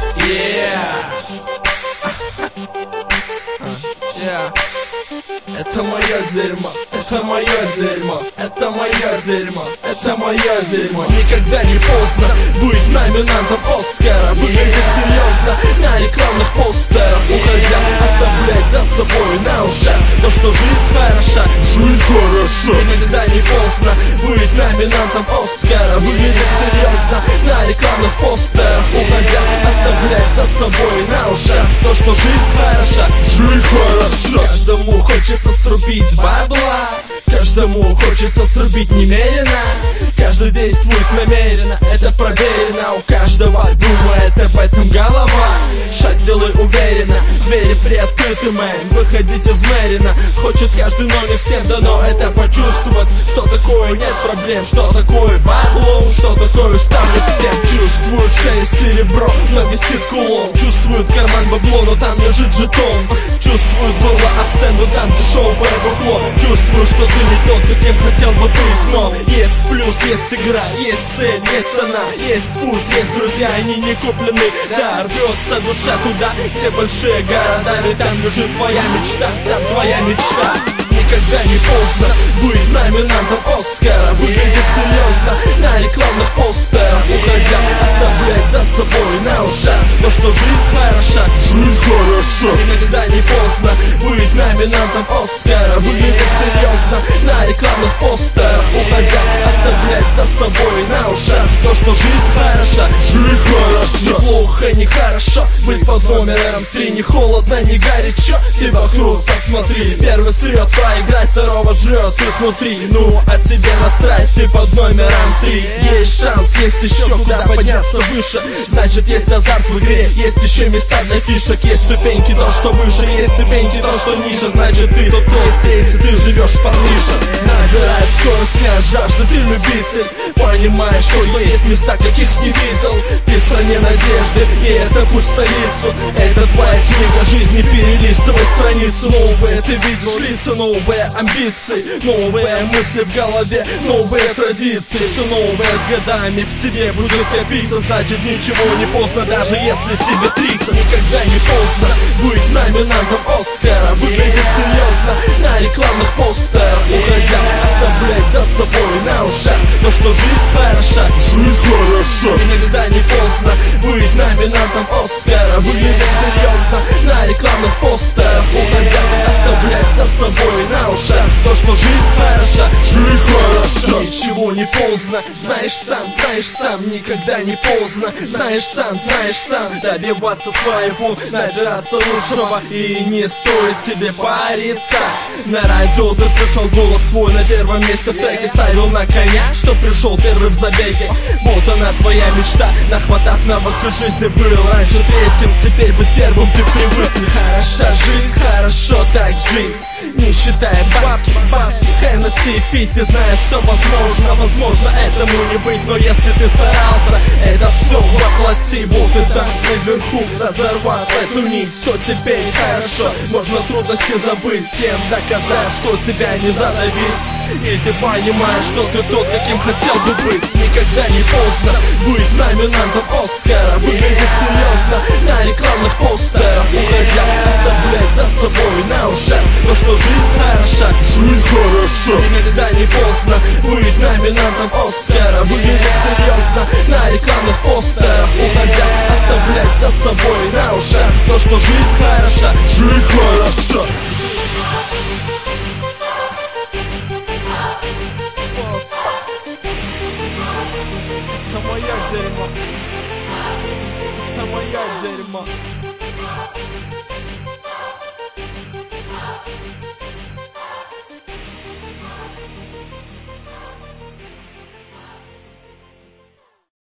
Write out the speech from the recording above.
Это мое дерьмо, это мое дерьмо, это мое дерьмо, это мое дерьмо. Никогда не поздно быть номинантом Оскара. Выглядит серьезно на рекламных постерах, уходя, оставлять за собой на ушах то, что жизнь хороша, жизнь хороша. Никогда не поздно быть номинантом Оскара. Выглядит серьезно на рекламных постерах, уходя, оставлять за собой на ушах то, что жизнь хороша, жизнь хороша. Каждому хочется срубить бабла, каждому хочется срубить немерено. Каждый действует намеренно, это проверено. У каждого думает об этом голова. Шаг делай уверенно, двери приоткрыты, мэн. Выходить из Мэрина хочет каждый, но не всем дано это почувствовать. Что такое нет проблем, что такое бабло, что такое ставлю всем. Чувствуют шею серебро, но висит кулон. Чувствуют карман бабло, но там лежит жетон. Чувствуют горло абсент, но там дешевое бухло. Чувствую, что ты не тот, каким хотел бы быть, но есть плюс, есть игра, есть цель, есть цена, есть путь, есть друзья, они не куплены. Да, рвется душа туда, где большие города, ведь там лежит твоя мечта, там твоя мечта. Никогда не поздно быть номинантом Оскара. Выглядит серьезно на рекламных постерах, уходя, оставлять за собой на ушах то, что жизнь хороша, жизнь хороша. Никогда не поздно быть номинантом Оскара. Выглядит серьезно на рекламных постерах, уходя, оставлять за собой на ушах то, что жизнь хороша, жизнь хороша. Неплохо, не хорошо быть под номером 3. Не холодно, не горячо, ты вокруг посмотри. Первый срет проиграть, второго жрет изнутри. Ну, а тебе насрать, ты под номером 3. Есть шанс, есть еще куда подняться выше. Значит, есть азарт в игре, есть еще места для фишек. Есть ступеньки, то, что выше, есть ступеньки, то, что ниже. Значит, ты тот третий, ты живешь в парнише. Набирай скорость, не от жажды, ты любитель. Понимаешь, что есть места, каких не видел. Ты в стране надежды, и это путь в столицу. Это твоя книга жизни, перелистывай страницу. Новые ты видишь лица, новые амбиции, новые мысли в голове, новые традиции. Все новое с годами в тебе будет копиться. Значит, ничего не поздно, даже если тебе 30. Никогда не поздно быть номинантом Оскара. Выглядит серьезно на рекламных постерах, уходя, оставлять за собой на ушах то, что жизнь хороша, жизнь хороша. Никогда не поздно быть номинантом Оскара. Выглядит серьезно на рекламных постерах, уходя, оставлять за собой на ушах то, что жизнь хороша, жизнь хороша. Ничего не поздно, знаешь сам, никогда не поздно. Знаешь сам, добиваться своего, набираться лучшего. И не стоит тебе париться. На радио ты слышал голос свой на первом месте в треке. Ставил на коня, что пришел первый в забеге. Вот она твоя мечта, нахватав навык жизни был раньше третьим, теперь быть первым ты привык. Хороша жизнь, хорошо так жить, не считая бабки, Хеннесси пить, ты знаешь, все возможно. Возможно этому не быть, но если ты старался, это все воплоти. Вот и так наверху, разорвав эту нить, все теперь хорошо. Можно трудности забыть, всем доказать, что тебя не задавить. И ты понимаешь, что ты тот, каким хотел бы быть. Никогда не поздно быть номинантом Оскара. Выглядит серьезно на рекламных постерах, уходя, оставлять за собой на ушах то, что жизнь хороша, жизнь хороша. Никогда не поздно быть номинантом Оскара. Выглядит серьезно на рекламных постерах, уходя, оставлять за собой на ушах то, что жизнь хороша, жизнь хороша. Это мое дерьмо, это мое дерьмо.